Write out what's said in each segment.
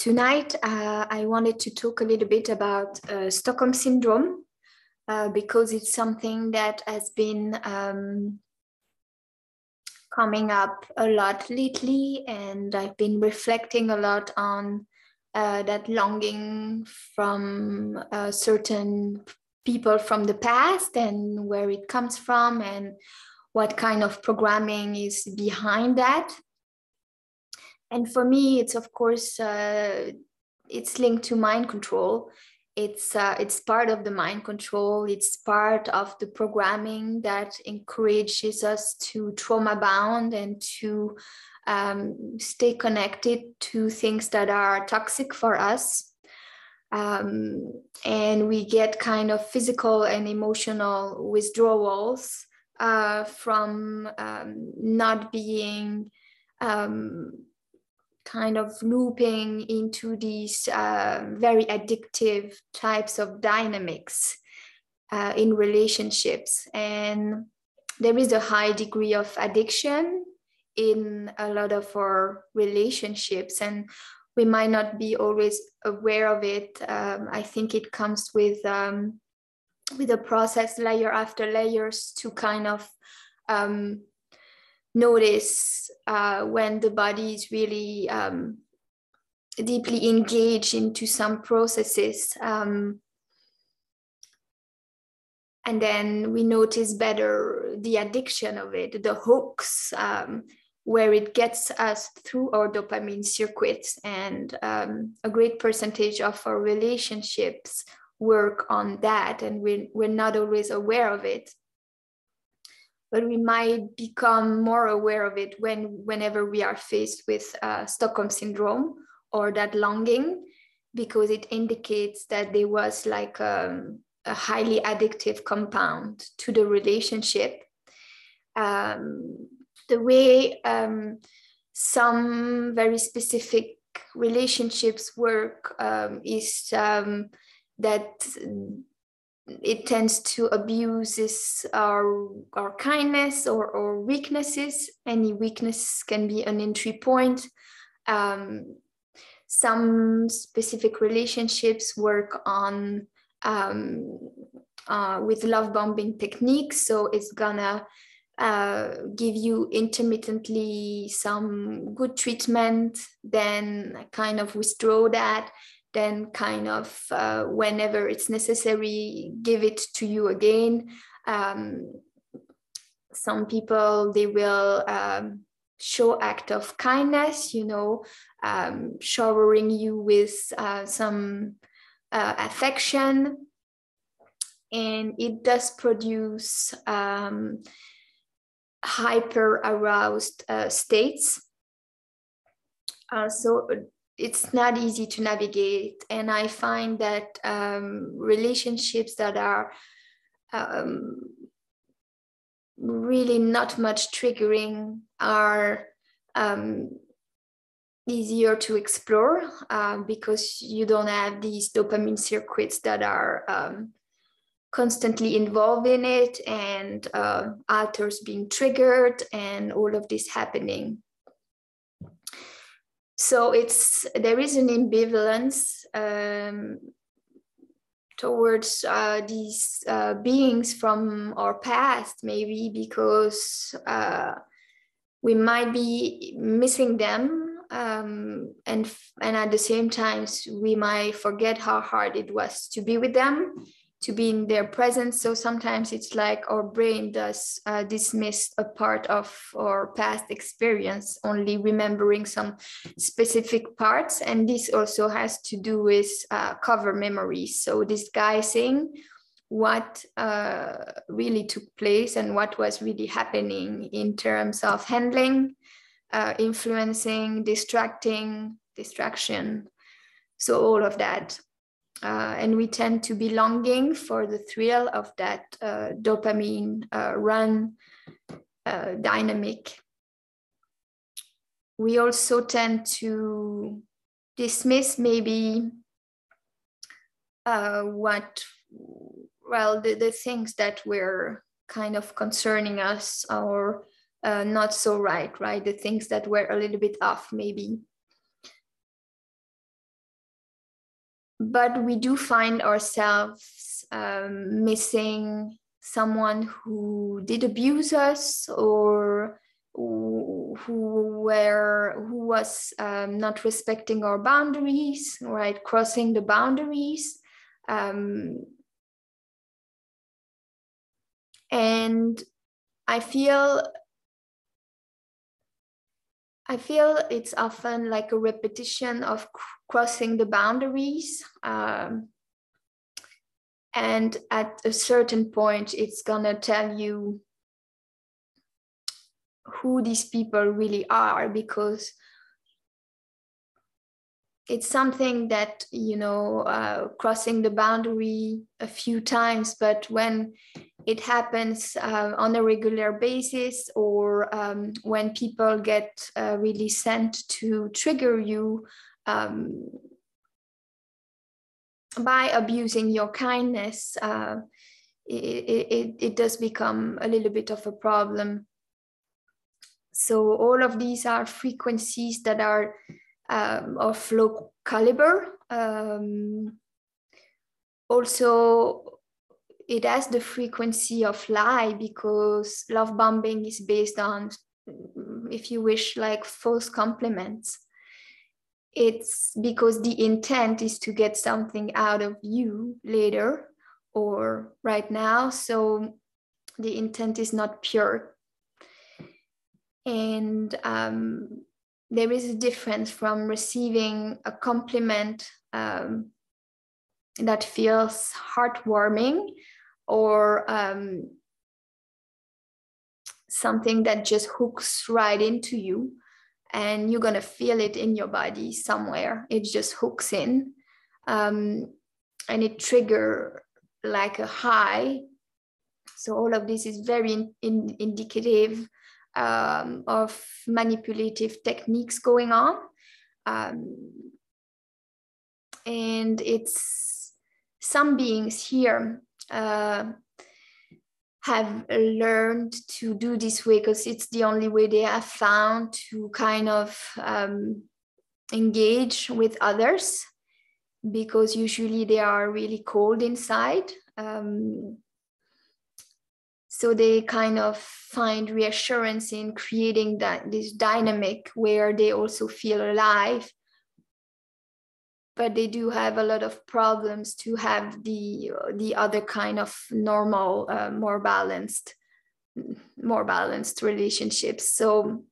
Tonight, I wanted to talk a little bit about Stockholm Syndrome because it's something that has been coming up a lot lately, and I've been reflecting a lot on that longing from certain people from the past and where it comes from and what kind of programming is behind that. And for me, it's of course it's linked to mind control. It's part of the mind control. It's part of the programming that encourages us to trauma bound and to stay connected to things that are toxic for us. And we get kind of physical and emotional withdrawals from not being kind of looping into these very addictive types of dynamics in relationships. And there is a high degree of addiction in a lot of our relationships, and we might not be always aware of it. I think it comes with a process layer after layers to kind of notice when the body is really deeply engaged into some processes. And then we notice better the addiction of it, the hooks, where it gets us through our dopamine circuits. And a great percentage of our relationships work on that, and we're not always aware of it. But we might become more aware of it whenever we are faced with Stockholm Syndrome or that longing, because it indicates that there was like a highly addictive compound to the relationship. The way some very specific relationships work is that it tends to abuse our kindness or weaknesses. Any weakness can be an entry point. Some specific relationships work on with love bombing techniques. So it's gonna give you intermittently some good treatment, then kind of withdraw that, then kind of whenever it's necessary, give it to you again. Some people, they will show act of kindness, showering you with some affection. And it does produce hyper aroused states. So it's not easy to navigate. And I find that relationships that are really not much triggering are easier to explore because you don't have these dopamine circuits that are constantly involved in it, and alters being triggered and all of this happening. So there is an ambivalence towards these beings from our past, maybe because we might be missing them, and at the same time we might forget how hard it was to be with them, to be in their presence. So sometimes it's like our brain does dismiss a part of our past experience, only remembering some specific parts. And this also has to do with cover memories. So disguising what really took place and what was really happening in terms of handling, influencing, distraction. So all of that. And we tend to be longing for the thrill of that dopamine run dynamic. We also tend to dismiss maybe the things that were kind of concerning us or not so right? The things that were a little bit off maybe. but we do find ourselves missing someone who did abuse us, or who was not respecting our boundaries, right? Crossing the boundaries. And I feel it's often like a repetition of crossing the boundaries. And at a certain point, it's gonna tell you who these people really are, because it's something that, crossing the boundary a few times, but when it happens on a regular basis, or when people get really sent to trigger you by abusing your kindness, it does become a little bit of a problem. So all of these are frequencies that are of low caliber. Also, it has the frequency of lie, because love bombing is based on, if you wish, like false compliments. It's because the intent is to get something out of you later or right now. So the intent is not pure. And there is a difference from receiving a compliment that feels heartwarming, or something that just hooks right into you, and you're gonna feel it in your body somewhere. It just hooks in, and it trigger like a high. So all of this is very indicative of manipulative techniques going on. And it's some beings here have learned to do this way, because it's the only way they have found to kind of engage with others, because usually they are really cold inside. So they kind of find reassurance in creating this dynamic where they also feel alive. But they do have a lot of problems to have the other kind of normal, more balanced relationships. So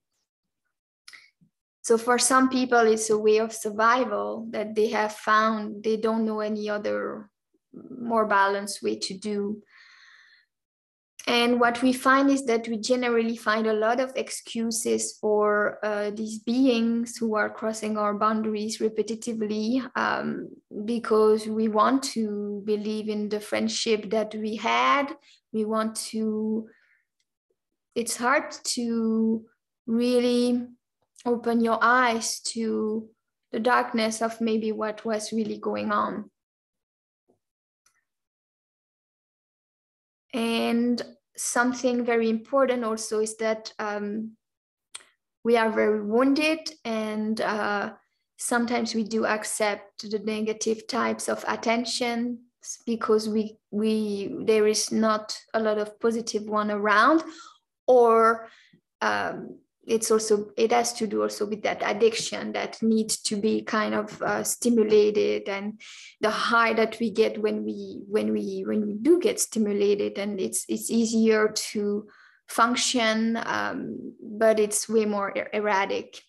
for some people, it's a way of survival that they have found. They don't know any other more balanced way to do. And what we find is that we generally find a lot of excuses for these beings who are crossing our boundaries repetitively, because we want to believe in the friendship that we had. It's hard to really open your eyes to the darkness of maybe what was really going on. And something very important also is that we are very wounded, and sometimes we do accept the negative types of attention, because there is not a lot of positive one around, or it has to do also with that addiction that needs to be kind of stimulated, and the high that we get when we do get stimulated, and it's easier to function, but it's way more erratic.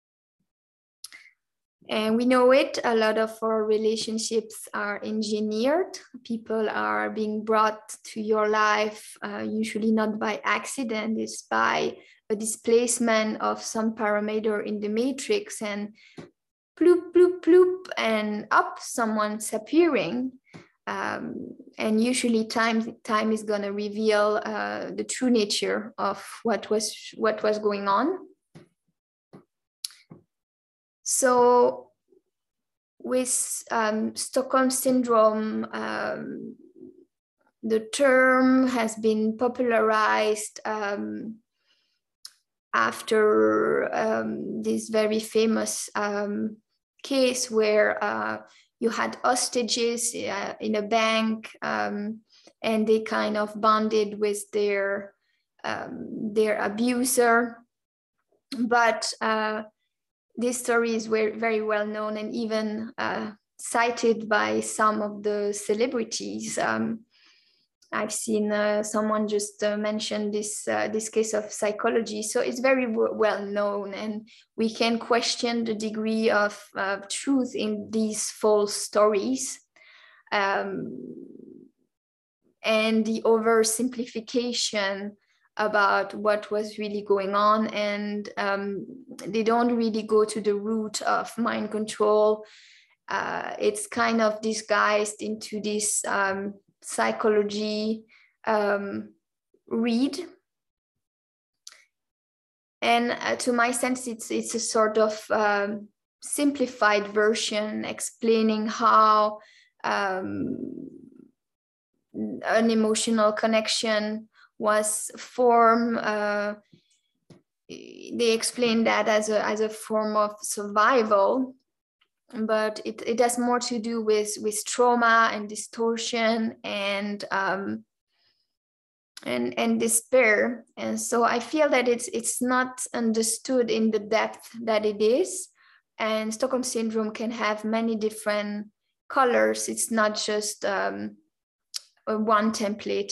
And we know it, a lot of our relationships are engineered. People are being brought to your life, usually not by accident. It's by a displacement of some parameter in the matrix, and bloop, bloop, bloop, and up someone's appearing. And usually time is going to reveal the true nature of what was going on. So with Stockholm Syndrome, the term has been popularized after this very famous case where you had hostages in a bank, and they kind of bonded with their abuser. But this story is very well known and even cited by some of the celebrities. I've seen someone just mention this case of psychology. So it's very well known, and we can question the degree of truth in these false stories, and the oversimplification about what was really going on. And they don't really go to the root of mind control. It's kind of disguised into this psychology read. And to my sense, it's a sort of simplified version explaining how an emotional connection was formed. They explain that as a form of survival, but it has more to do with trauma and distortion and despair. And so I feel that it's not understood in the depth that it is. And Stockholm Syndrome can have many different colors. It's not just one template.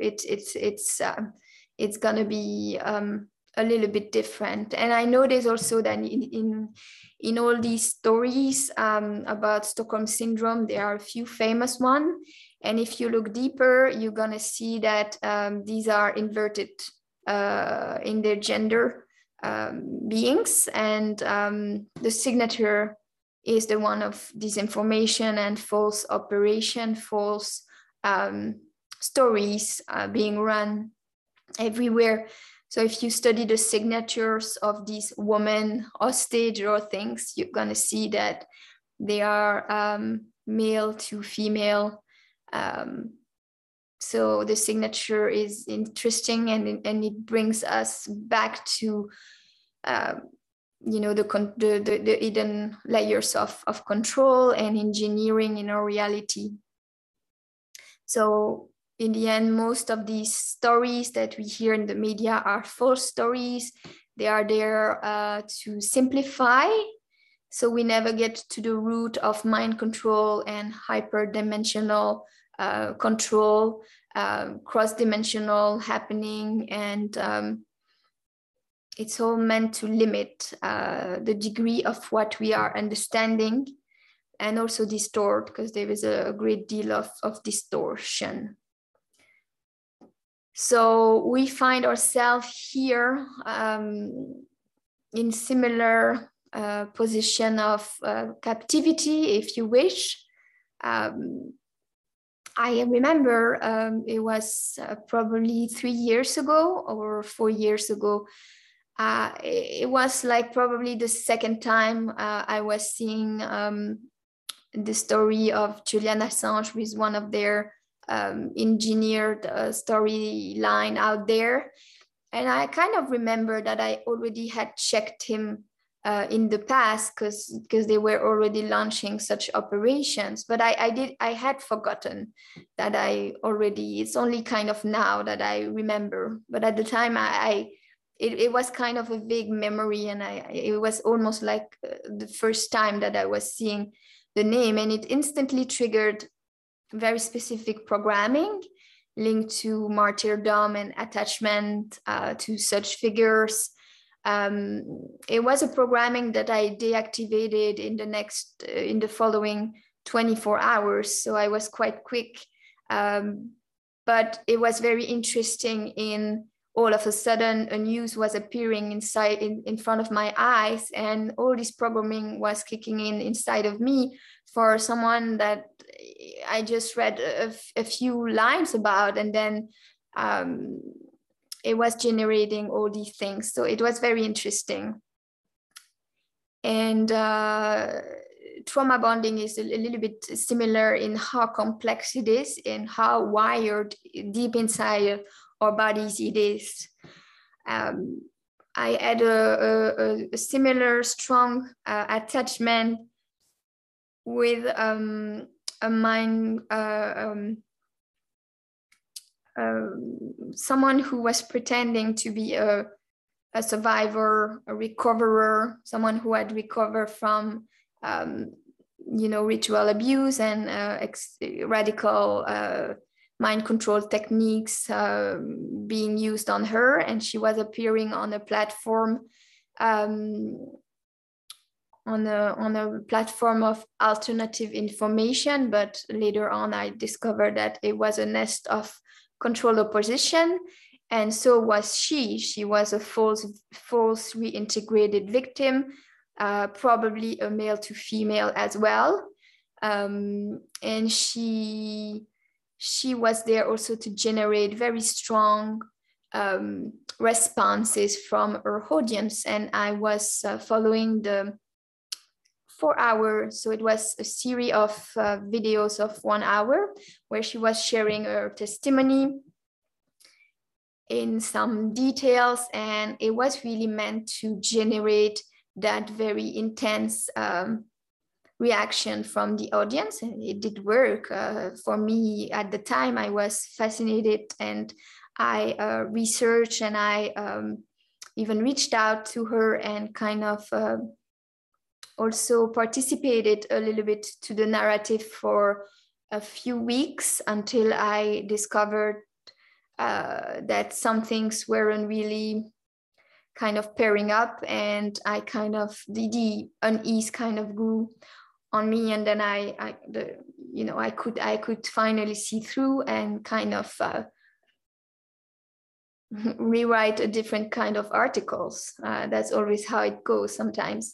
It's gonna be a little bit different. And I notice also that in all these stories about Stockholm Syndrome, there are a few famous ones. And if you look deeper, you're gonna see that these are inverted in their gender beings. And the signature is the one of disinformation and false operation, false stories being run everywhere. So if you study the signatures of these women hostage or things, you're gonna see that they are male to female. So the signature is interesting, and it brings us back to the hidden layers of control and engineering in our reality. So in the end, most of these stories that we hear in the media are false stories. They are there to simplify. So we never get to the root of mind control and hyperdimensional control, cross-dimensional happening. And it's all meant to limit the degree of what we are understanding, and also distort, because there is a great deal of distortion. So we find ourselves here in similar position of captivity, if you wish. I remember it was probably 3 years ago or 4 years ago. It was like probably the second time I was seeing the story of Julian Assange with one of their engineered storyline out there. And I kind of remember that I already had checked him in the past because they were already launching such operations. But I had forgotten that it's only kind of now that I remember. But at the time it was kind of a vague memory, and it was almost like the first time that I was seeing the name, and it instantly triggered very specific programming linked to martyrdom and attachment to such figures. It was a programming that I deactivated in the following 24 hours. So I was quite quick, but it was very interesting. In all of a sudden, a news was appearing in front of my eyes, and all this programming was kicking in inside of me for someone that I just read a few lines about, and then it was generating all these things. So it was very interesting. And trauma bonding is a little bit similar in how complex it is and how wired deep inside our bodies it is. I had a similar strong attachment with a mind, someone who was pretending to be a survivor, a recoverer, someone who had recovered from, ritual abuse and radical mind control techniques being used on her. And she was appearing on a platform, on a platform of alternative information. But later on, I discovered that it was a nest of control opposition. And so was she. She was a false reintegrated victim, probably a male to female as well. And she was there also to generate very strong responses from her audience. And I was following the 4 hours. So it was a series of videos of 1 hour where she was sharing her testimony in some details, and it was really meant to generate that very intense reaction from the audience. And it did work. For me at the time, I was fascinated, and I researched, and I even reached out to her and kind of also participated a little bit to the narrative for a few weeks until I discovered that some things weren't really kind of pairing up, and I kind of, the unease kind of grew on me. And then I could finally see through and kind of rewrite a different kind of articles. That's always how it goes sometimes.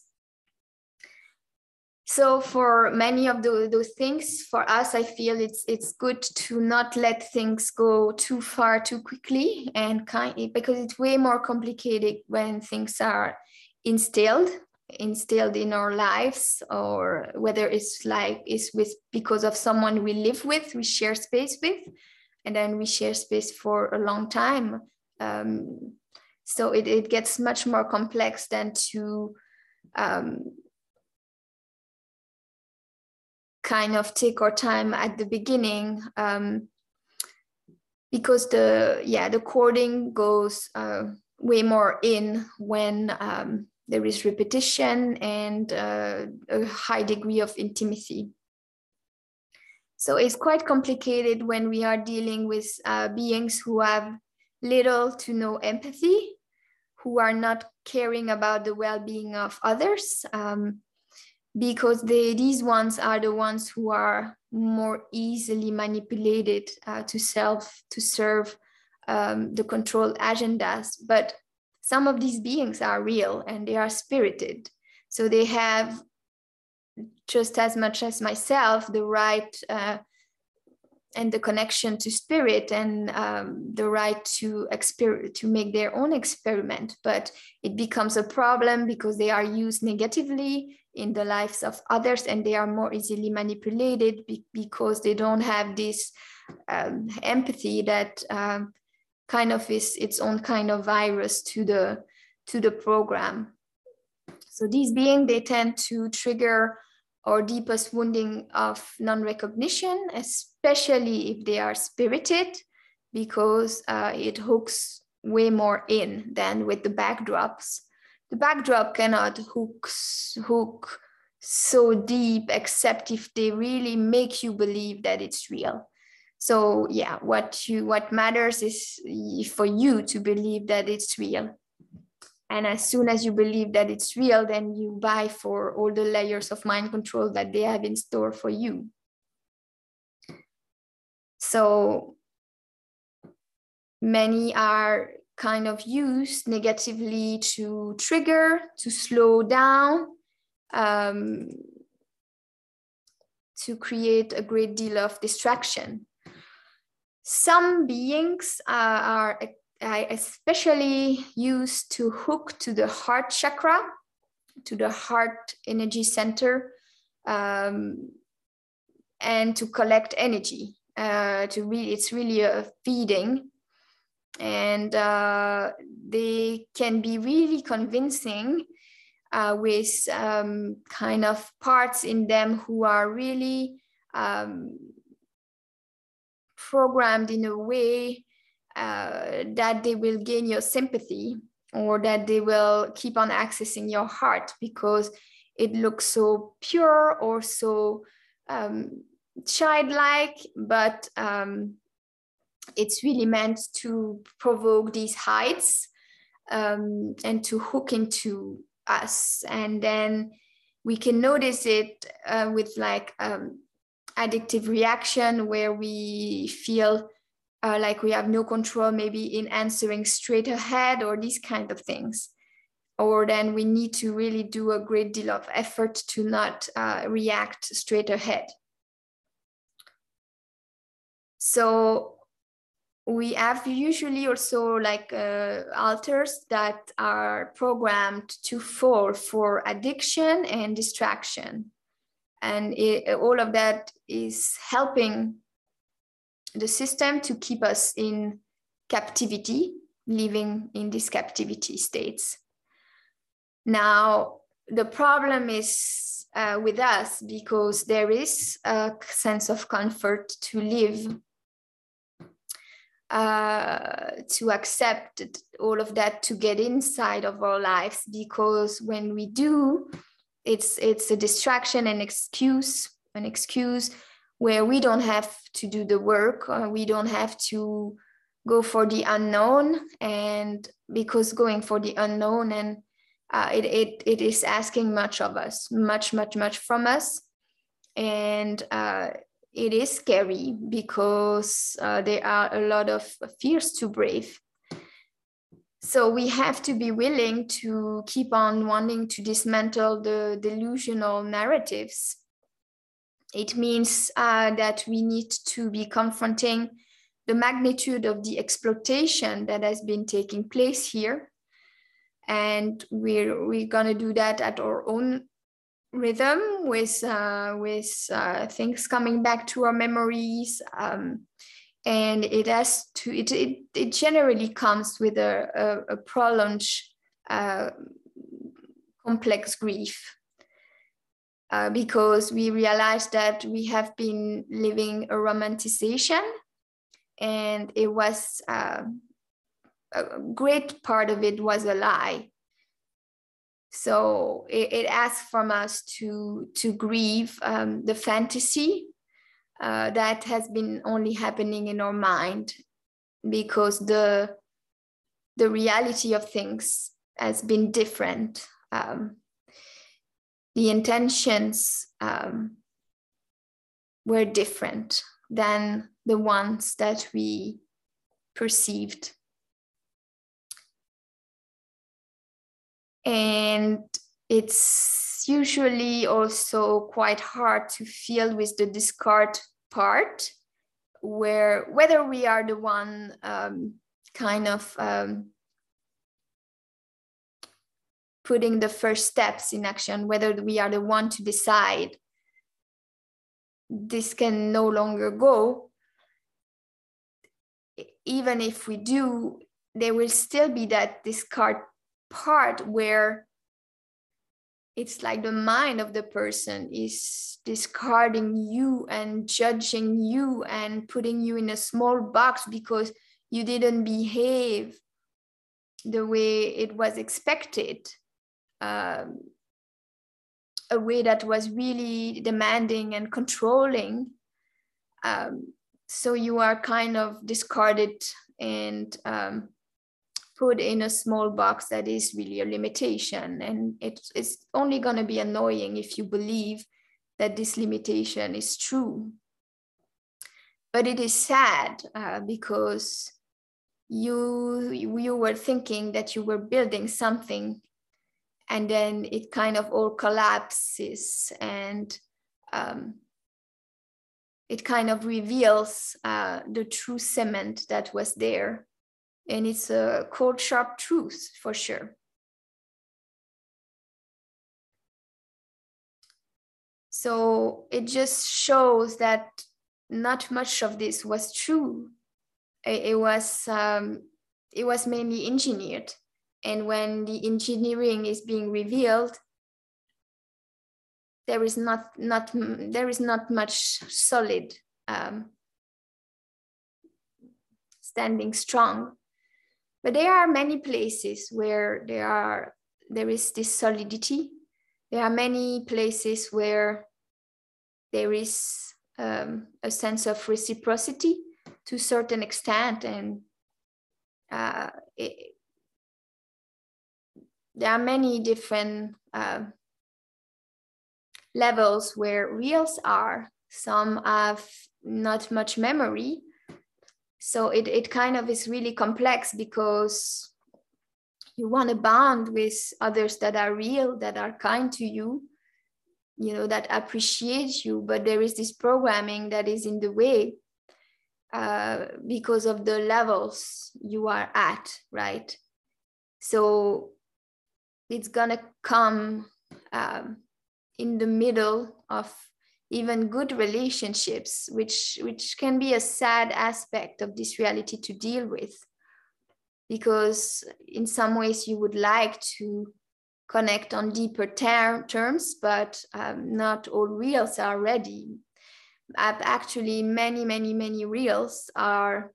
So for many of those things, for us, I feel it's good to not let things go too far too quickly, and because it's way more complicated when things are instilled in our lives, or whether it's because of someone we live with, we share space with, and then we share space for a long time. So it gets much more complex than to kind of take our time at the beginning, because the coding goes way more in when there is repetition and a high degree of intimacy. So it's quite complicated when we are dealing with beings who have little to no empathy, who are not caring about the well-being of others, because these ones are the ones who are more easily manipulated to serve the control agendas. But some of these beings are real and they are spirited. So they have, just as much as myself, the right and the connection to spirit, and the right to make their own experiment. But it becomes a problem because they are used negatively in the lives of others, and they are more easily manipulated because they don't have this empathy that kind of is its own kind of virus to the program. So these beings, they tend to trigger our deepest wounding of non-recognition, especially if they are spirited, because it hooks way more in than with the backdrops. The backdrop cannot hook so deep, except if they really make you believe that it's real. So yeah, what matters is for you to believe that it's real. And as soon as you believe that it's real, then you buy for all the layers of mind control that they have in store for you. So many are kind of used negatively to trigger, to slow down, to create a great deal of distraction. Some beings are especially used to hook to the heart chakra, to the heart energy center, and to collect energy. It's really a feeding, and they can be really convincing with kind of parts in them who are really programmed in a way that they will gain your sympathy, or that they will keep on accessing your heart because it looks so pure or so childlike, but it's really meant to provoke these heights and to hook into us. And then we can notice it with like addictive reaction, where we feel like we have no control, maybe in answering straight ahead or these kind of things. Or then we need to really do a great deal of effort to not react straight ahead. So we have usually also like alters that are programmed to fall for addiction and distraction. And all of that is helping the system to keep us in captivity, living in these captivity states. Now, the problem is with us, because there is a sense of comfort to live, to accept all of that, to get inside of our lives, because when we do, it's a distraction, an excuse where we don't have to do the work, we don't have to go for the unknown. And because going for the unknown, and it is asking much of us, much from us. And it is scary because there are a lot of fears to brave. So we have to be willing to keep on wanting to dismantle the delusional narratives. It means that we need to be confronting the magnitude of the exploitation that has been taking place here. And we're going to do that at our own rhythm, with things coming back to our memories. And it has to, it generally comes with a prolonged complex grief. Because we realized that we have been living a romanticization, and it was a great part of it was a lie. So it asks from us to grieve the fantasy that has been only happening in our mind, because the reality of things has been different. The intentions were different than the ones that we perceived. And it's usually also quite hard to feel with the discard part, where whether we are the one putting the first steps in action, whether we are the one to decide this can no longer go. Even if we do, there will still be that discard part where it's like the mind of the person is discarding you and judging you and putting you in a small box because you didn't behave the way it was expected. A way that was really demanding and controlling. So you are kind of discarded and put in a small box that is really a limitation. And it's only going to be annoying if you believe that this limitation is true. But it is sad because you were thinking that you were building something, and then it kind of all collapses, and it kind of reveals the true cement that was there. And it's a cold, sharp truth for sure. So it just shows that not much of this was true. It was mainly engineered. And when the engineering is being revealed, there is not much solid standing strong. But there are many places where there is this solidity. There are many places where there is a sense of reciprocity to a certain extent, and there are many different levels where reals are. Some have not much memory, so it kind of is really complex, because you want to bond with others that are real, that are kind to you, that appreciate you, but there is this programming that is in the way because of the levels you are at, right? So it's gonna come in the middle of even good relationships, which can be a sad aspect of this reality to deal with, because in some ways you would like to connect on deeper terms, but not all reals are ready. Actually, many reals are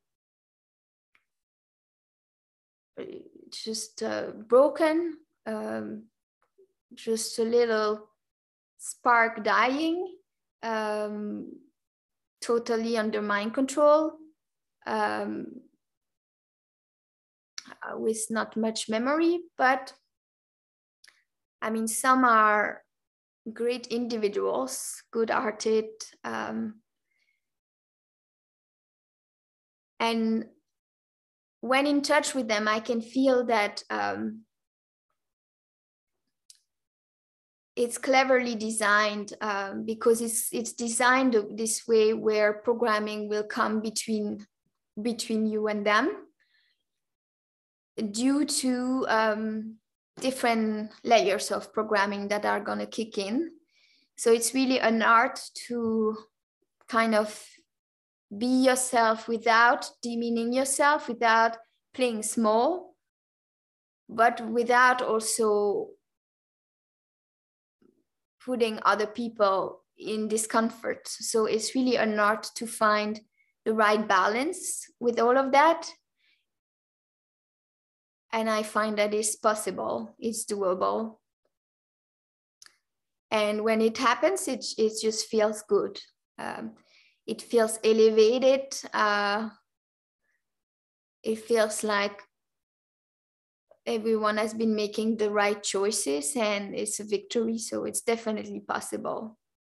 just broken, just a little spark dying, totally under mind control, with not much memory. But I mean, some are great individuals, good-hearted, and when in touch with them, I can feel that it's cleverly designed, because it's designed this way, where programming will come between you and them, due to different layers of programming that are going to kick in. So it's really an art to kind of be yourself without demeaning yourself, without playing small, but without also putting other people in discomfort. So it's really an art to find the right balance with all of that. And I find that it's possible, it's doable. And when it happens, it just feels good. It feels elevated. It feels like everyone has been making the right choices, and it's a victory. So it's definitely possible.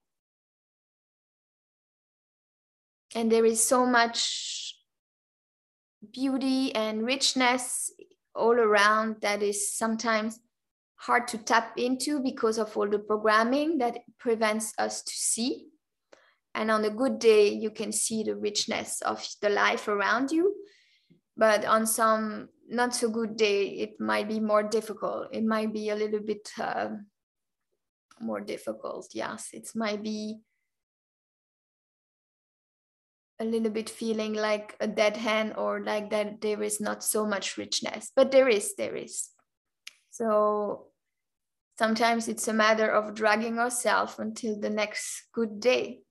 And there is so much beauty and richness all around that is sometimes hard to tap into because of all the programming that prevents us to see. And on a good day, you can see the richness of the life around you. But on some not so good day, it might be more difficult. It might be a little bit more difficult. Yes, it might be a little bit feeling like a dead hand, or like that there is not so much richness, but there is. So sometimes it's a matter of dragging ourselves until the next good day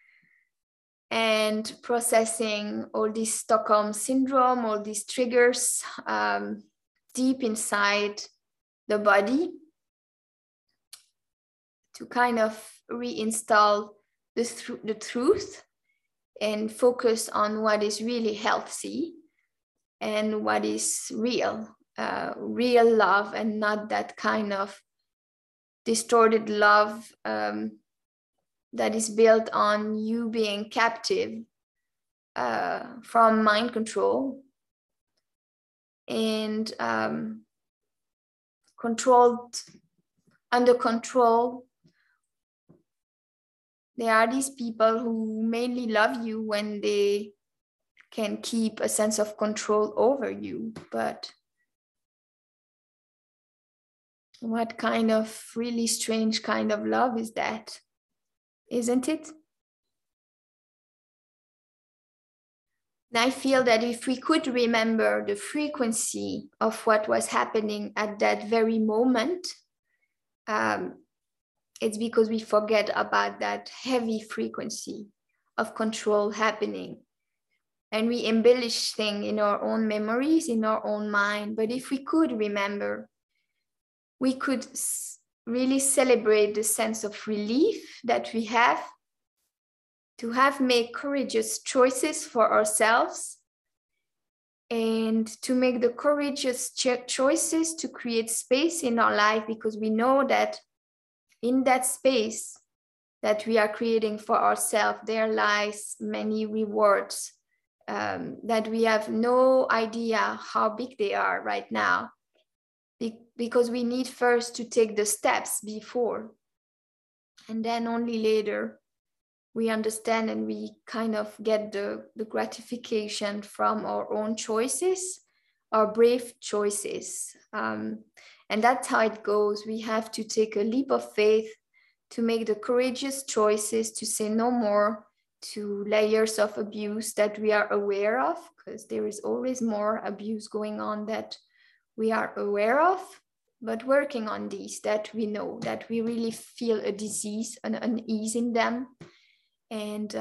and processing all this Stockholm syndrome, all these triggers deep inside the body, to kind of reinstall the truth and focus on what is really healthy and what is real love, and not that kind of distorted love that is built on you being captive from mind control and under control. There are these people who mainly love you when they can keep a sense of control over you. But what kind of really strange kind of love is that? Isn't it? And I feel that if we could remember the frequency of what was happening at that very moment, it's because we forget about that heavy frequency of control happening. And we embellish things in our own memories, in our own mind. But if we could remember, we could really celebrate the sense of relief that we have to have made courageous choices for ourselves, and to make the courageous choices to create space in our life, because we know that in that space that we are creating for ourselves, there lies many rewards that we have no idea how big they are right now, because we need first to take the steps before, and then only later we understand and we kind of get the gratification from our own choices, our brave choices. And that's how it goes. We have to take a leap of faith to make the courageous choices to say no more to layers of abuse that we are aware of, because there is always more abuse going on that we are aware of, but working on these that we know, that we really feel a disease, an unease in them, and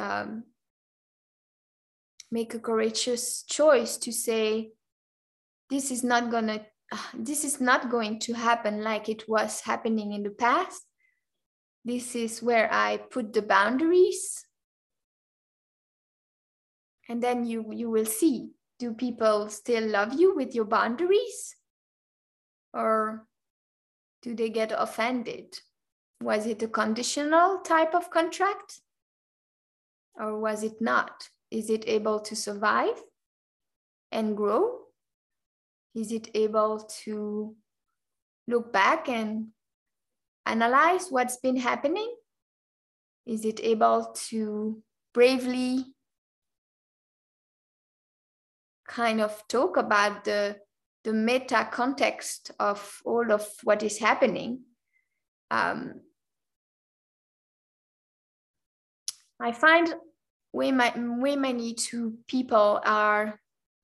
make a courageous choice to say, this is not going to happen like it was happening in the past. This is where I put the boundaries. And then you will see, do people still love you with your boundaries? Or do they get offended? Was it a conditional type of contract? Or was it not? Is it able to survive and grow? Is it able to look back and analyze what's been happening? Is it able to bravely kind of talk about the meta context of all of what is happening? I find way many two people are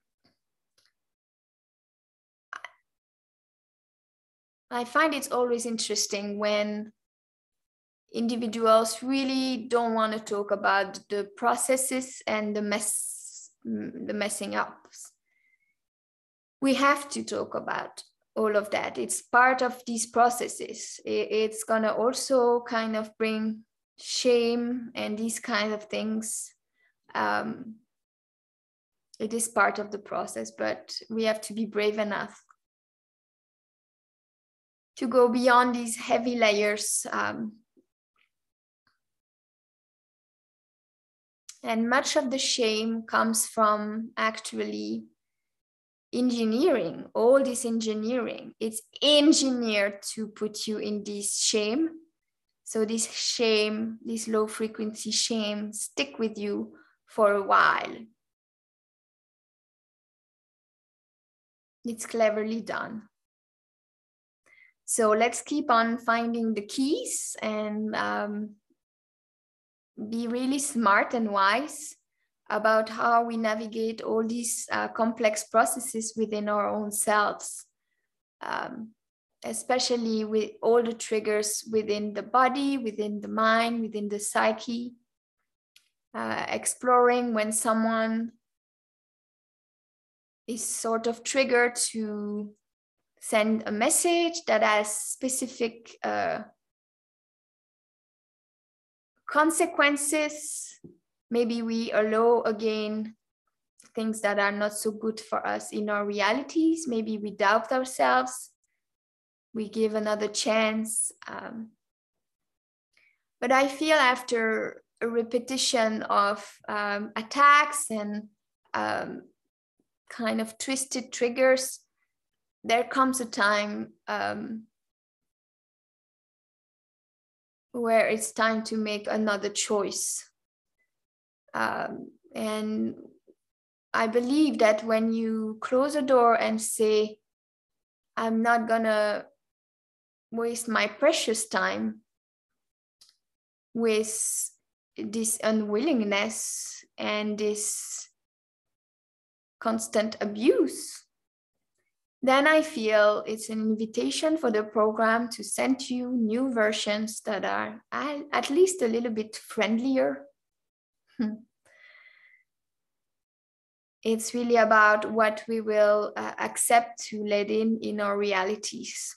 I find it's always interesting when individuals really don't want to talk about the processes and the messing ups. We have to talk about all of that. It's part of these processes. It's gonna also kind of bring shame and these kind of things. It is part of the process, but we have to be brave enough to go beyond these heavy layers. And much of the shame comes from actually engineering, all this engineering. It's engineered to put you in this shame. So this shame, this low frequency shame, stick with you for a while. It's cleverly done. So let's keep on finding the keys and be really smart and wise about how we navigate all these complex processes within our own selves, especially with all the triggers within the body, within the mind, within the psyche, exploring when someone is sort of triggered to send a message that has specific consequences. Maybe we allow again things that are not so good for us in our realities. Maybe we doubt ourselves. We give another chance. But I feel after a repetition of attacks and kind of twisted triggers, there comes a time where it's time to make another choice. And I believe that when you close a door and say, I'm not gonna waste my precious time with this unwillingness and this constant abuse, then I feel it's an invitation for the program to send you new versions that are at least a little bit friendlier. It's really about what we will accept to let in our realities.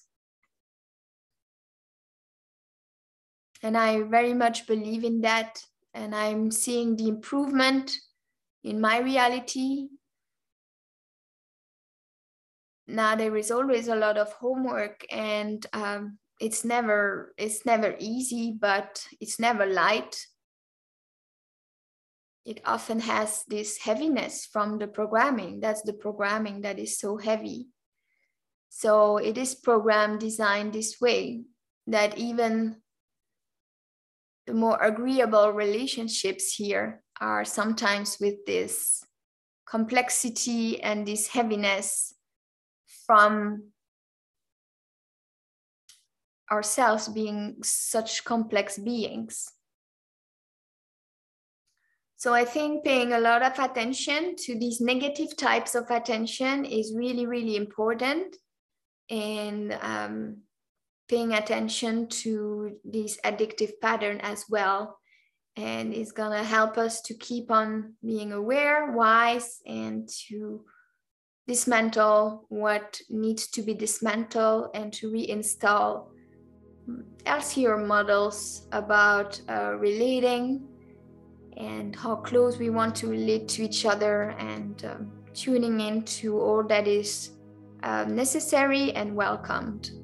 And I very much believe in that. And I'm seeing the improvement in my reality. Now there is always a lot of homework, and it's never easy, but it's never light. It often has this heaviness from the programming. That's the programming that is so heavy. So it is program designed this way that even the more agreeable relationships here are sometimes with this complexity and this heaviness from ourselves being such complex beings. So I think paying a lot of attention to these negative types of attention is really, really important. And paying attention to this addictive pattern as well. And it's gonna help us to keep on being aware, wise, and to dismantle what needs to be dismantled and to reinstall healthier models about relating and how close we want to relate to each other, and tuning into all that is necessary and welcomed.